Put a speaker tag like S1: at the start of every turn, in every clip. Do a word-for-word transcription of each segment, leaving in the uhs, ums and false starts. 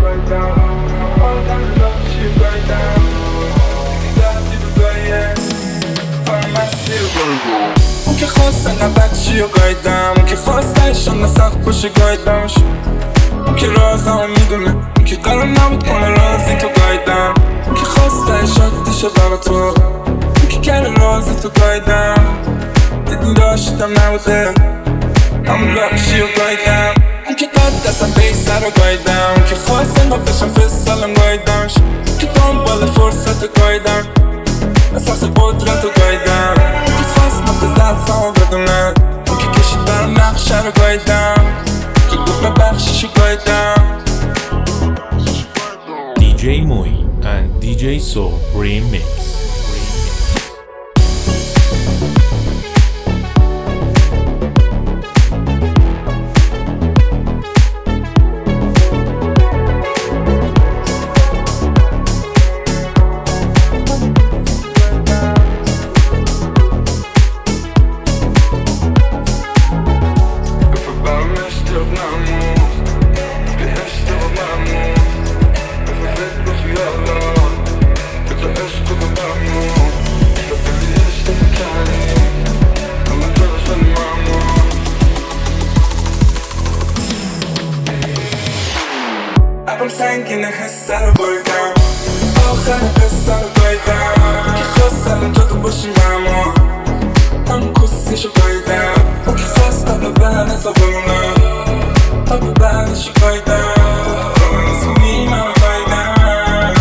S1: اون که خواست انقدر چی رو گایدم، اون که خواست ایشان نسخت باشه گایدمش، اون که رازمو میدونه، اون که قرار نبود کنه رازی تو گایدم، اون که خواست ایشان دیشه برا تو، اون که کرده رازی تو گایدم، دیدی داشتم نبوده همون لاشی رو گایدم، اون که داد دستم به سر رو گایدم، اون که خواست انقدر بشم فستالم گایدمش، اون که دنبال فرصت رو گایدم احساس قدرت رو گایدم، اون که خواست نقطه ضعفم رو بدونه، اون که کشید برام نقشه رو گایدم، که گفت ببخشیش رو گایدم.
S2: دی جی Mohi and دی جی So Remix.
S1: عقلم سنگینه حسه رو بایدم، آخر قصه رو بایدم، که خواست الان جا تو باشیم اما هم کسیش رو بایدم، اون که خواست قبل بهن حساب بمونه قبل بهنش رو بایدم، نسونیم هم رو بایدم،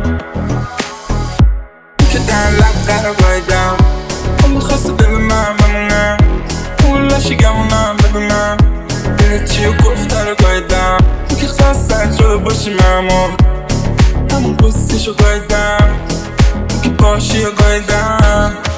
S1: اون که در لقه رو بایدم، اون میخواست دل من بمونه، اون لاشی گمونم بدونم بهت چی رو گفته رو بایدم، اون که خواست سنگ شده باشیم اما همون کسیش رو گایدم، اون که باشی رو گایدم.